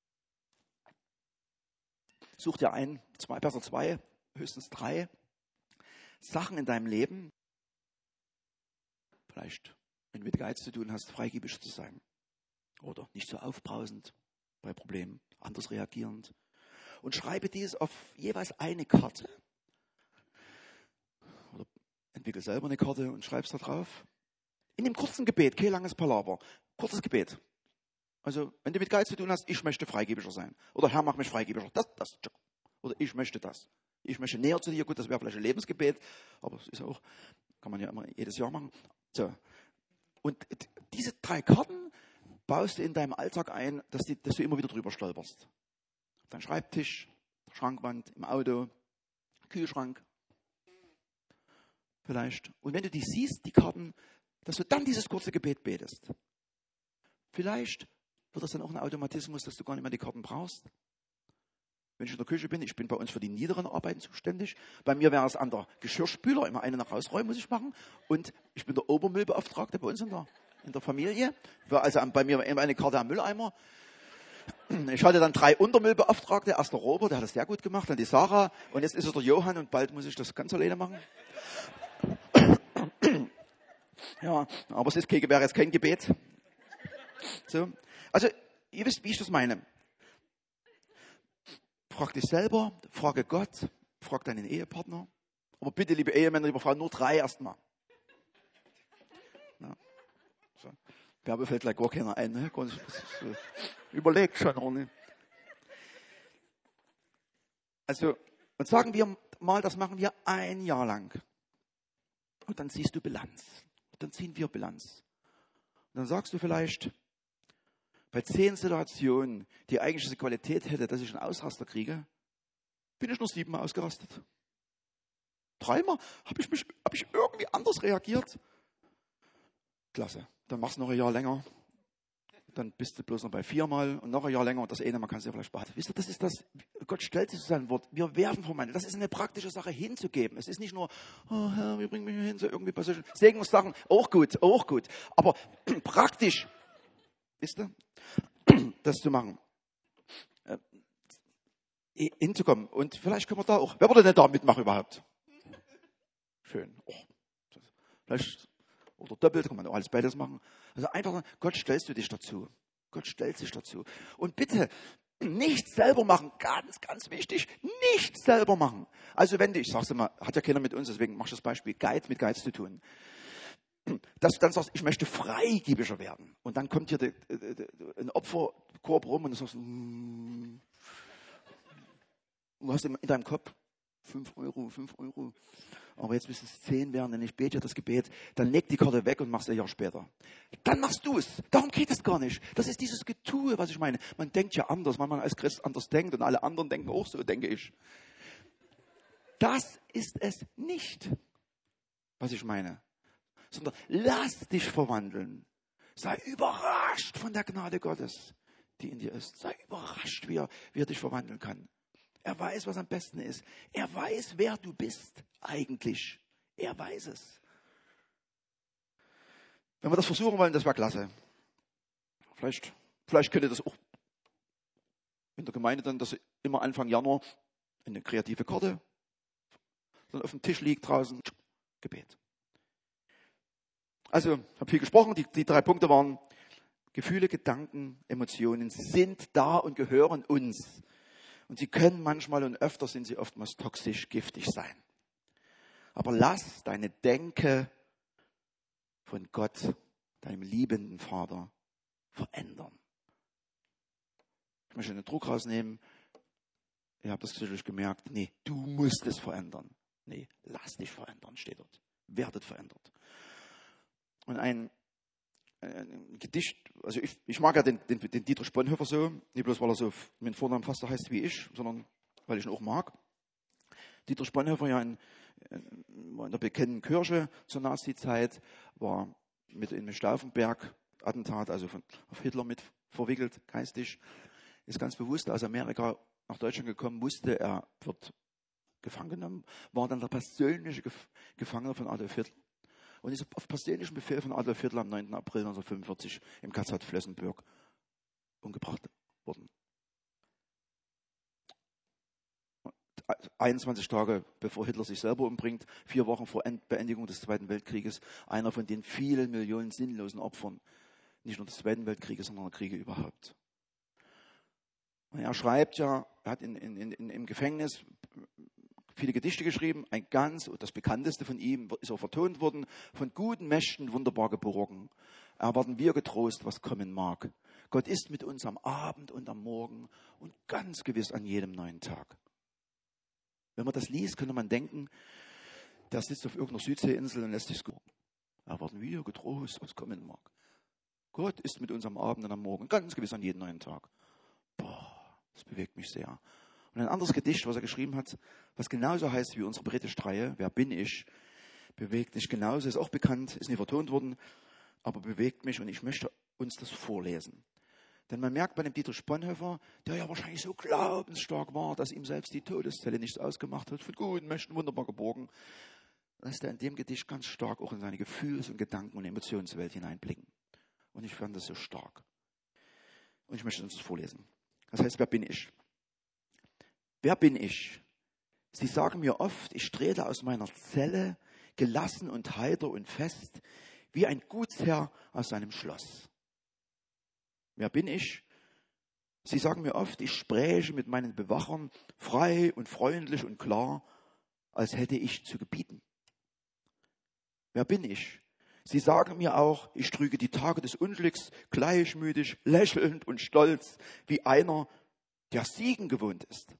such dir ein, zwei, besser zwei, höchstens drei Sachen in deinem Leben, vielleicht, wenn du mit Geiz zu tun hast, freigebig zu sein. Oder nicht so aufbrausend bei Problemen, anders reagierend. Und schreibe dies auf jeweils eine Karte. Oder entwickel selber eine Karte und schreib's da drauf. In dem kurzen Gebet, kein langes Palaver. Kurzes Gebet. Also, wenn du mit Geiz zu tun hast, ich möchte freigebiger sein. Oder Herr, mach mich freigebiger. Das, das. Oder ich möchte das. Ich möchte näher zu dir. Gut, das wäre vielleicht ein Lebensgebet, aber das ist ja auch, kann man ja immer jedes Jahr machen. So. Und diese drei Karten baust du in deinem Alltag ein, dass, die, dass du immer wieder drüber stolperst. Dein Schreibtisch, Schrankwand, im Auto, Kühlschrank. Vielleicht. Und wenn du die siehst, die Karten, dass du dann dieses kurze Gebet betest. Vielleicht wird das dann auch ein Automatismus, dass du gar nicht mehr die Karten brauchst. Wenn ich in der Küche bin, ich bin bei uns für die niederen Arbeiten zuständig. Bei mir wäre es an der Geschirrspüler, immer eine nach rausräumen muss ich machen. Und ich bin der Obermüllbeauftragte bei uns in der, in der Familie. Also bei mir immer eine Karte am Mülleimer. Ich hatte dann drei Untermüllbeauftragte. Erst der Robert, der hat das sehr gut gemacht, dann die Sarah. Und jetzt ist es der Johann und bald muss ich das ganz alleine machen. Ja, aber es ist, wäre jetzt kein Gebet. So. Also, ihr wisst, wie ich das meine. Frag dich selber, frage Gott, frag deinen Ehepartner. Aber bitte, liebe Ehemänner, liebe Frauen, nur drei erstmal. Ja. So. Werbe fällt gleich gar keiner ein. Ne? Überlegt schon. Oder? Also, und sagen wir mal, das machen wir ein Jahr lang. Und dann ziehst du Bilanz. Und dann ziehen wir Bilanz. Und dann sagst du vielleicht, bei zehn Situationen, die eigentlich diese Qualität hätte, dass ich einen Ausraster kriege, bin ich nur siebenmal ausgerastet. Dreimal habe ich, mich, hab ich irgendwie anders reagiert. Klasse. Dann machst du noch ein Jahr länger. Dann bist du bloß noch bei viermal und noch ein Jahr länger und das eine, man kann es ja vielleicht behalten. Wisst ihr, das ist das, Gott stellt sich zu seinem Wort. Wir werden vermeiden. Das ist eine praktische Sache hinzugeben. Es ist nicht nur, oh Herr, wie bringen mich hier hin, so irgendwie bei solchen Segnungssachen. Auch gut, auch gut. Aber praktisch, wisst ihr, das zu machen. Äh, hinzukommen. Und vielleicht können wir da auch, wer würde denn da mitmachen überhaupt? Schön. Oh, vielleicht, oder doppelt, kann man auch alles beides machen. Also einfach, Gott stellst du dich dazu. Gott stellt sich dazu. Und bitte, nicht selber machen. Ganz, ganz wichtig. Nicht selber machen. Also wenn du, ich sag's immer, hat ja keiner mit uns, deswegen mach ich das Beispiel Geiz mit Geiz zu tun. Dass du dann sagst, ich möchte freigebiger werden. Und dann kommt hier de, de, de, ein Opferkorb rum und du sagst, mm, du hast in deinem Kopf fünf Euro, fünf Euro. Aber jetzt müssen es zehn werden, denn ich bete ja das Gebet. Dann leg die Karte weg und machst es ein Jahr später. Dann machst du es. Darum geht es gar nicht. Das ist dieses Getue, was ich meine. Man denkt ja anders, weil man als Christ anders denkt und alle anderen denken auch so, denke ich. Das ist es nicht, was ich meine. Sondern lass dich verwandeln. Sei überrascht von der Gnade Gottes, die in dir ist. Sei überrascht, wie er, wie er dich verwandeln kann. Er weiß, was am besten ist. Er weiß, wer du bist eigentlich. Er weiß es. Wenn wir das versuchen wollen, das wäre klasse. Vielleicht, vielleicht könnt ihr das auch in der Gemeinde dann, dass immer Anfang Januar eine kreative Karte dann auf dem Tisch liegt draußen. Gebet. Also, ich habe viel gesprochen. Die, die drei Punkte waren: Gefühle, Gedanken, Emotionen sind da und gehören uns. Und sie können manchmal und öfter sind sie oftmals toxisch, giftig sein. Aber lass deine Denke von Gott, deinem liebenden Vater, verändern. Ich möchte den Druck rausnehmen. Ihr habt das sicherlich gemerkt. Nee, du musst es verändern. Nee, lass dich verändern, steht dort. Werdet verändert. Und ein, ein Gedicht, also ich, ich mag ja den, den, den Dietrich Bonhoeffer so, nicht bloß, weil er so mit Vornamen fast so heißt wie ich, sondern weil ich ihn auch mag. Dietrich Bonhoeffer ja in, in, in der bekannten Kirche zur Nazi-Zeit, war mit in Stauffenberg-Attentat, also von, auf Hitler mit verwickelt, geistig, ist ganz bewusst aus Amerika nach Deutschland gekommen, wusste, er wird gefangen genommen, war dann der persönliche Gefangene von Adolf Hitler. Und ist auf persönlichen Befehl von Adolf Hitler am neunten April neunzehnhundertfünfundvierzig im K Z Flossenbürg umgebracht worden. einundzwanzig Tage bevor Hitler sich selber umbringt, vier Wochen vor Beendigung des Zweiten Weltkrieges, einer von den vielen Millionen sinnlosen Opfern, nicht nur des Zweiten Weltkrieges, sondern der Kriege überhaupt. Und er schreibt ja, er hat in, in, in, im Gefängnis viele Gedichte geschrieben, ein ganz, das bekannteste von ihm ist auch vertont worden, von guten Mächten wunderbar geborgen. Erwarten wir getrost, was kommen mag. Gott ist mit uns am Abend und am Morgen und ganz gewiss an jedem neuen Tag. Wenn man das liest, könnte man denken, der sitzt auf irgendeiner Südseeinsel und lässt sich gut. Erwarten wir getrost, was kommen mag. Gott ist mit uns am Abend und am Morgen, ganz gewiss an jedem neuen Tag. Boah, das bewegt mich sehr. Und ein anderes Gedicht, was er geschrieben hat, was genauso heißt wie unsere Britisch-Reihe, Wer bin ich, bewegt mich genauso, ist auch bekannt, ist nie vertont worden, aber bewegt mich und ich möchte uns das vorlesen. Denn man merkt bei dem Dietrich Bonhoeffer, der ja wahrscheinlich so glaubensstark war, dass ihm selbst die Todeszelle nichts ausgemacht hat, von guten Menschen wunderbar geborgen, lässt er in dem Gedicht ganz stark auch in seine Gefühls- und Gedanken- und Emotionswelt hineinblicken. Und ich fand das so stark. Und ich möchte uns das vorlesen. Das heißt, wer bin ich? Wer bin ich? Sie sagen mir oft, ich trete aus meiner Zelle, gelassen und heiter und fest, wie ein Gutsherr aus seinem Schloss. Wer bin ich? Sie sagen mir oft, ich spräche mit meinen Bewachern frei und freundlich und klar, als hätte ich zu gebieten. Wer bin ich? Sie sagen mir auch, ich trüge die Tage des Unglücks gleichmütig, lächelnd und stolz, wie einer, der Siegen gewohnt ist.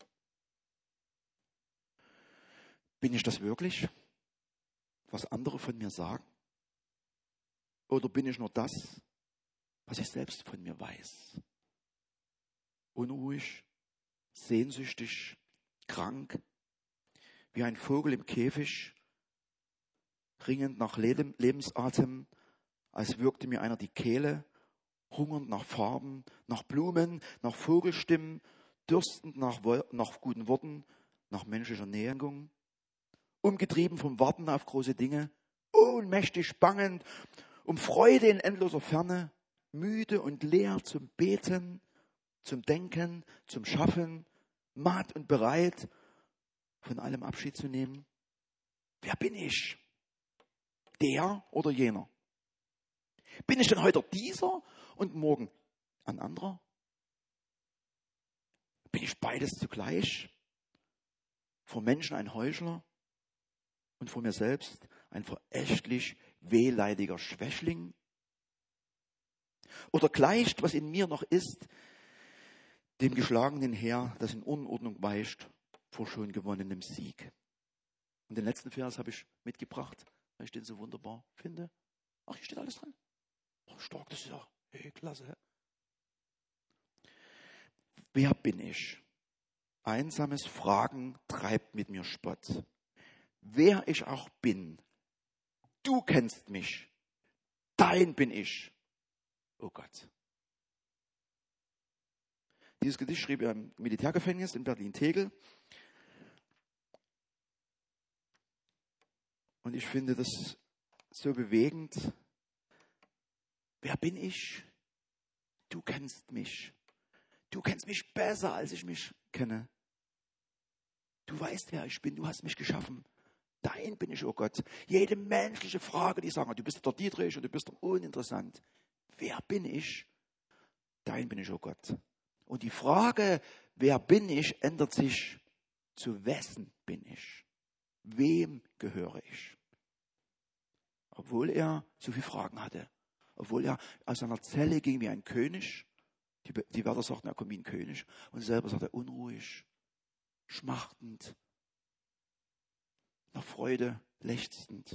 Bin ich das wirklich, was andere von mir sagen? Oder bin ich nur das, was ich selbst von mir weiß? Unruhig, sehnsüchtig, krank, wie ein Vogel im Käfig, ringend nach Lebensatem, als würgte mir einer die Kehle, hungernd nach Farben, nach Blumen, nach Vogelstimmen, dürstend nach, nach guten Worten, nach menschlicher Näherung, umgetrieben vom Warten auf große Dinge, ohnmächtig bangend, um Freude in endloser Ferne, müde und leer zum Beten, zum Denken, zum Schaffen, matt und bereit, von allem Abschied zu nehmen. Wer bin ich? Der oder jener? Bin ich denn heute dieser und morgen ein anderer? Bin ich beides zugleich? Vor Menschen ein Heuchler und vor mir selbst ein verächtlich wehleidiger Schwächling? Oder gleicht, was in mir noch ist, dem geschlagenen Heer, das in Unordnung weicht, vor schon gewonnenem Sieg? Und den letzten Vers habe ich mitgebracht, weil ich den so wunderbar finde. Ach, hier steht alles drin. Oh, stark, das ist ja, hey, klasse. Wer bin ich? Einsames Fragen treibt mit mir Spott. Wer ich auch bin, du kennst mich, dein bin ich. Oh Gott. Dieses Gedicht schrieb er im Militärgefängnis in Berlin-Tegel. Und ich finde das so bewegend. Wer bin ich? Du kennst mich. Du kennst mich besser, als ich mich kenne. Du weißt, wer ich bin. Du hast mich geschaffen. Dein bin ich, oh Gott. Jede menschliche Frage, die sagen, du bist der Dietrich und du bist doch uninteressant. Wer bin ich? Dein bin ich, oh Gott. Und die Frage, wer bin ich, ändert sich zu wessen bin ich? Wem gehöre ich? Obwohl er so viele Fragen hatte. Obwohl er aus seiner Zelle ging wie ein König. Die, die Wärter sagten, er kommt wie ein König. Und selber sagt er unruhig, schmachtend, nach Freude lechzend.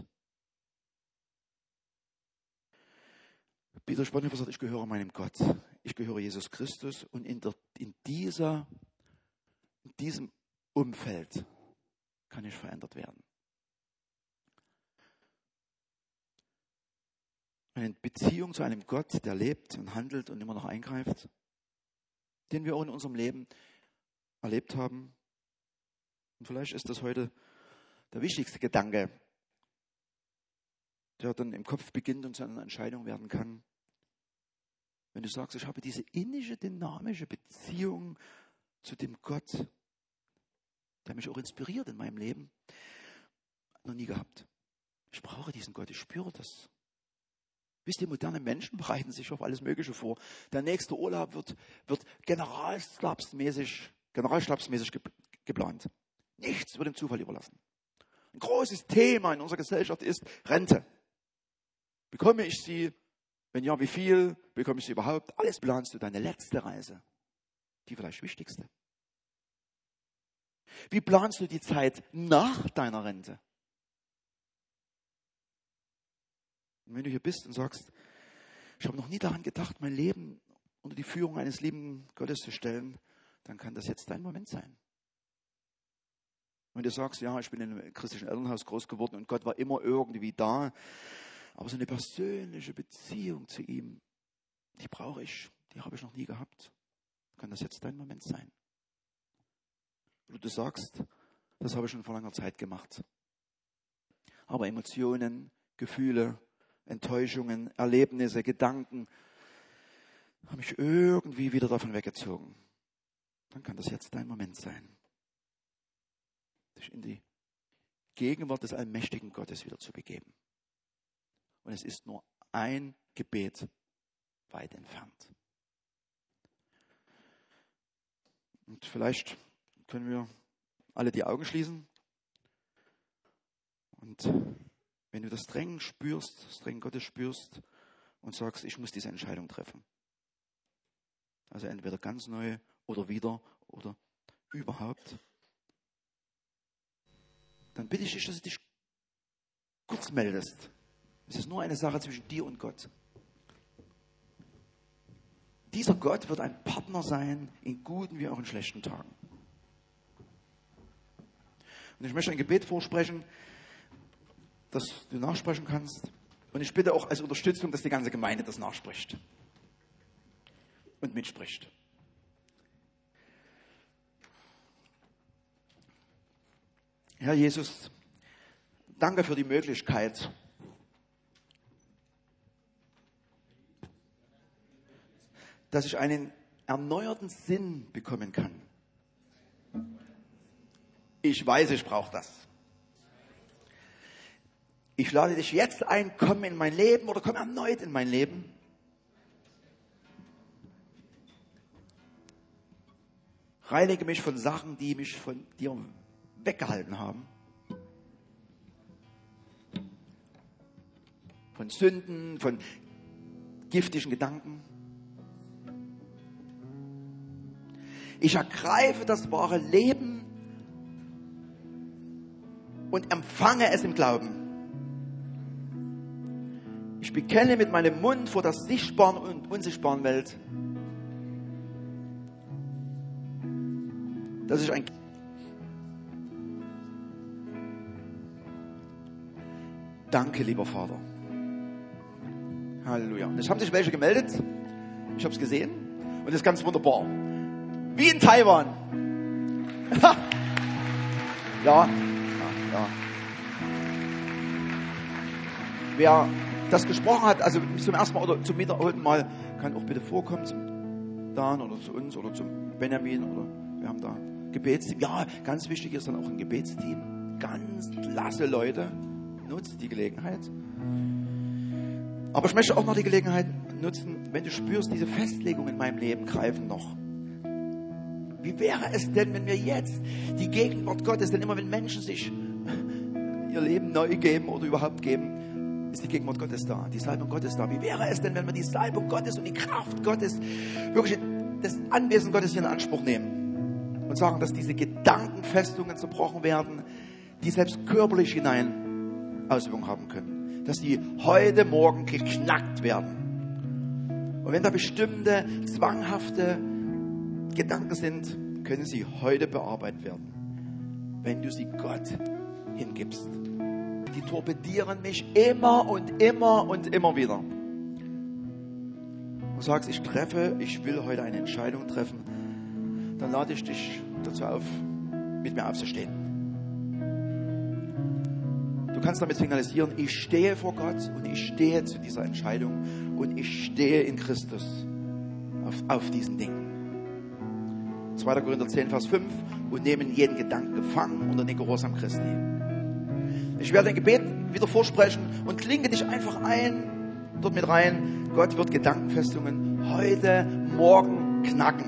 Peter Spannhofer sagt, ich gehöre meinem Gott. Ich gehöre Jesus Christus. Und in, der, in, dieser, in diesem Umfeld kann ich verändert werden. Eine Beziehung zu einem Gott, der lebt und handelt und immer noch eingreift, den wir auch in unserem Leben erlebt haben. Und vielleicht ist das heute der wichtigste Gedanke, der dann im Kopf beginnt und zu einer Entscheidung werden kann. Wenn du sagst, ich habe diese innige, dynamische Beziehung zu dem Gott, der mich auch inspiriert in meinem Leben, noch nie gehabt. Ich brauche diesen Gott, ich spüre das. Wisst ihr, moderne Menschen bereiten sich auf alles Mögliche vor. Der nächste Urlaub wird, wird generalstabsmäßig, generalstabsmäßig ge- geplant. Nichts wird dem Zufall überlassen. Ein großes Thema in unserer Gesellschaft ist Rente. Bekomme ich sie? Wenn ja, wie viel? Bekomme ich sie überhaupt? Alles planst du, deine letzte Reise. Die vielleicht wichtigste. Wie planst du die Zeit nach deiner Rente? Und wenn du hier bist und sagst, ich habe noch nie daran gedacht, mein Leben unter die Führung eines lieben Gottes zu stellen, dann kann das jetzt dein Moment sein. Wenn du sagst, ja, ich bin in einem christlichen Elternhaus groß geworden und Gott war immer irgendwie da, aber so eine persönliche Beziehung zu ihm, die brauche ich, die habe ich noch nie gehabt, kann das jetzt dein Moment sein. Wenn du sagst, das habe ich schon vor langer Zeit gemacht. Aber Emotionen, Gefühle, Enttäuschungen, Erlebnisse, Gedanken haben mich irgendwie wieder davon weggezogen. Dann kann das jetzt dein Moment sein, dich in die Gegenwart des allmächtigen Gottes wieder zu begeben. Und es ist nur ein Gebet weit entfernt. Und vielleicht können wir alle die Augen schließen. Und wenn du das Drängen spürst, das Drängen Gottes spürst und sagst, ich muss diese Entscheidung treffen. Also entweder ganz neu oder wieder oder überhaupt. Dann bitte ich dich, dass du dich kurz meldest. Es ist nur eine Sache zwischen dir und Gott. Dieser Gott wird ein Partner sein in guten wie auch in schlechten Tagen. Und ich möchte ein Gebet vorsprechen, das du nachsprechen kannst. Und ich bitte auch als Unterstützung, dass die ganze Gemeinde das nachspricht und mitspricht. Herr Jesus, danke für die Möglichkeit, dass ich einen erneuerten Sinn bekommen kann. Ich weiß, ich brauche das. Ich lade dich jetzt ein, komm in mein Leben oder komm erneut in mein Leben. Reinige mich von Sachen, die mich von dir weggehalten haben. Von Sünden, von giftigen Gedanken. Ich ergreife das wahre Leben und empfange es im Glauben. Ich bekenne mit meinem Mund vor der sichtbaren und unsichtbaren Welt, dass ich ein Danke, lieber Vater. Halleluja. Es haben sich welche gemeldet. Ich habe es gesehen. Und das ist ganz wunderbar. Wie in Taiwan. ja. ja, ja. Wer das gesprochen hat, also zum ersten Mal oder zum wiederholten Mal, kann auch bitte vorkommen zum Dan oder zu uns oder zum Benjamin oder wir haben da Gebetsteam. Ja, ganz wichtig ist dann auch ein Gebetsteam. Ganz klasse Leute. Nutzt die Gelegenheit. Aber ich möchte auch noch die Gelegenheit nutzen, wenn du spürst, diese Festlegungen in meinem Leben greifen noch. Wie wäre es denn, wenn wir jetzt die Gegenwart Gottes, denn immer wenn Menschen sich ihr Leben neu geben oder überhaupt geben, ist die Gegenwart Gottes da, die Salbung Gottes da. Wie wäre es denn, wenn wir die Salbung Gottes und die Kraft Gottes, wirklich das Anwesen Gottes hier in Anspruch nehmen und sagen, dass diese Gedankenfestungen zerbrochen werden, die selbst körperlich hinein Auswirkungen haben können. Dass die heute Morgen geknackt werden. Und wenn da bestimmte zwanghafte Gedanken sind, können sie heute bearbeitet werden. Wenn du sie Gott hingibst. Die torpedieren mich immer und immer und immer wieder. Und sagst, ich treffe, ich will heute eine Entscheidung treffen, dann lade ich dich dazu auf, mit mir aufzustehen. Du kannst damit signalisieren, ich stehe vor Gott und ich stehe zu dieser Entscheidung und ich stehe in Christus auf, auf diesen Dingen. zweiter Korinther zehn, Vers fünf und nehmen jeden Gedanken gefangen unter den Gehorsam Christi. Ich werde ein Gebet wieder vorsprechen und klinke dich einfach ein, dort mit rein. Gott wird Gedankenfestungen heute, morgen knacken.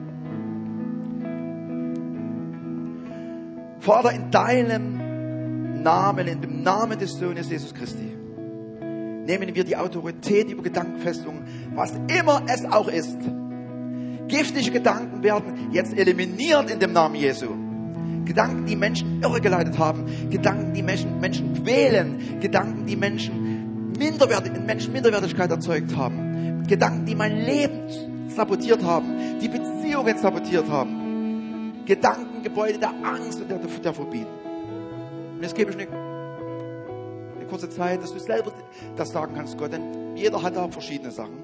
Vater, in deinem Namen, in dem Namen des Sohnes Jesus Christi, nehmen wir die Autorität über Gedankenfestungen, was immer es auch ist. Giftige Gedanken werden jetzt eliminiert in dem Namen Jesu. Gedanken, die Menschen irregeleitet haben, Gedanken, die Menschen, Menschen quälen, Gedanken, die Menschen Minderwert, in Menschen Minderwertigkeit erzeugt haben, Gedanken, die mein Leben sabotiert haben, die Beziehungen sabotiert haben, Gedankengebäude der Angst und der, der Phobie. Und jetzt gebe ich eine, eine kurze Zeit, dass du selber das sagen kannst, Gott, denn jeder hat da verschiedene Sachen,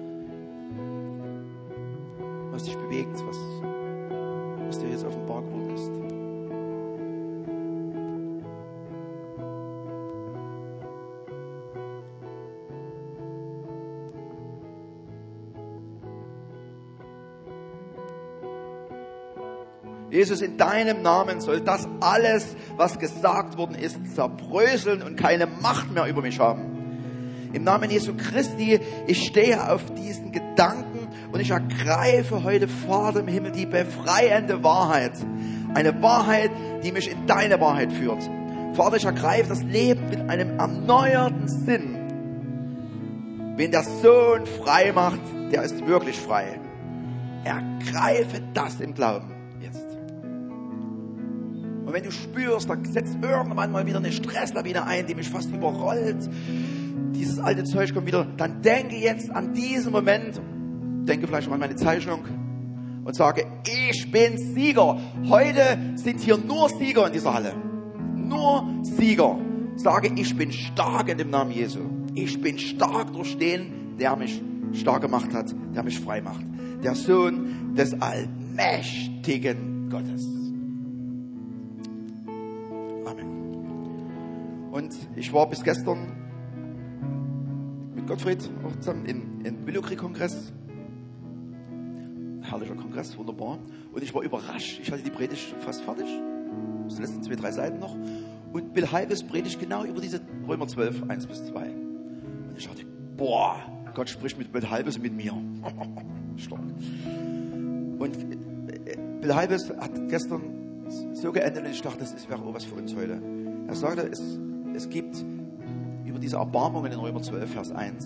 was dich bewegt, was, was dir jetzt offenbar geworden ist. Jesus, in deinem Namen soll das alles, was gesagt worden ist, zerbröseln und keine Macht mehr über mich haben. Im Namen Jesu Christi, ich stehe auf diesen Gedanken Und ich ergreife heute, Vater im Himmel, die befreiende Wahrheit. Eine Wahrheit, die mich in deine Wahrheit führt. Vater, ich ergreife das Leben mit einem erneuerten Sinn. Wen der Sohn frei macht, der ist wirklich frei. Ergreife das im Glauben jetzt. Und wenn du spürst, da setzt irgendwann mal wieder eine Stresslawine ein, die mich fast überrollt, dieses alte Zeug kommt wieder, dann denke jetzt an diesen Moment, denke vielleicht an meine Zeichnung und sage, ich bin Sieger. Heute sind hier nur Sieger in dieser Halle. Nur Sieger. Sage, ich bin stark in dem Namen Jesu. Ich bin stark durch den, der mich stark gemacht hat, der mich frei macht. Der Sohn des allmächtigen Gottes. Amen. Und ich war bis gestern mit Gottfried auch zusammen im, im Willowcreek-Kongress. Herrlicher Kongress, wunderbar. Und ich war überrascht. Ich hatte die Predigt fast fertig. Die letzten zwei, drei Seiten noch. Und Bill Hybels predigt genau über diese Römer zwölf, eins bis zwei. Und ich dachte, boah, Gott spricht mit Bill Hybels und mit mir. Stark. Und Bill Hybels hat gestern so geendet und ich dachte, das wäre auch was für uns heute. Er sagte, es, es gibt über diese Erbarmungen in Römer zwölf, Vers eins,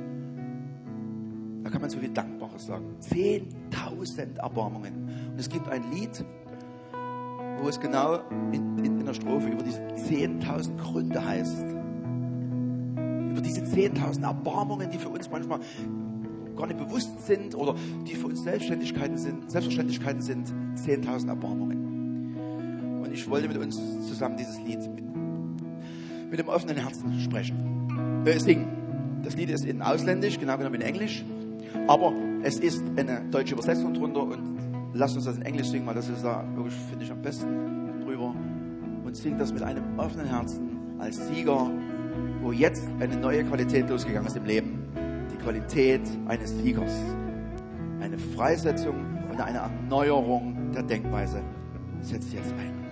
da kann man so viel Dankbares sagen. zehntausend Erbarmungen. Und es gibt ein Lied, wo es genau in, in, in der Strophe über diese zehntausend Gründe heißt. Über diese zehntausend Erbarmungen, die für uns manchmal gar nicht bewusst sind oder die für uns Selbstständigkeiten sind, Selbstverständlichkeiten sind, zehntausend Erbarmungen. Und ich wollte mit uns zusammen dieses Lied mit, mit dem offenen Herzen sprechen. Äh, singen. Das Lied ist in ausländisch, genau genommen in Englisch, aber es ist eine deutsche Übersetzung drunter und lasst uns das in Englisch singen, weil das ist da wirklich, finde ich, am besten drüber. Und singt das mit einem offenen Herzen als Sieger, wo jetzt eine neue Qualität losgegangen ist im Leben. Die Qualität eines Siegers. Eine Freisetzung und eine Erneuerung der Denkweise setzt jetzt ein.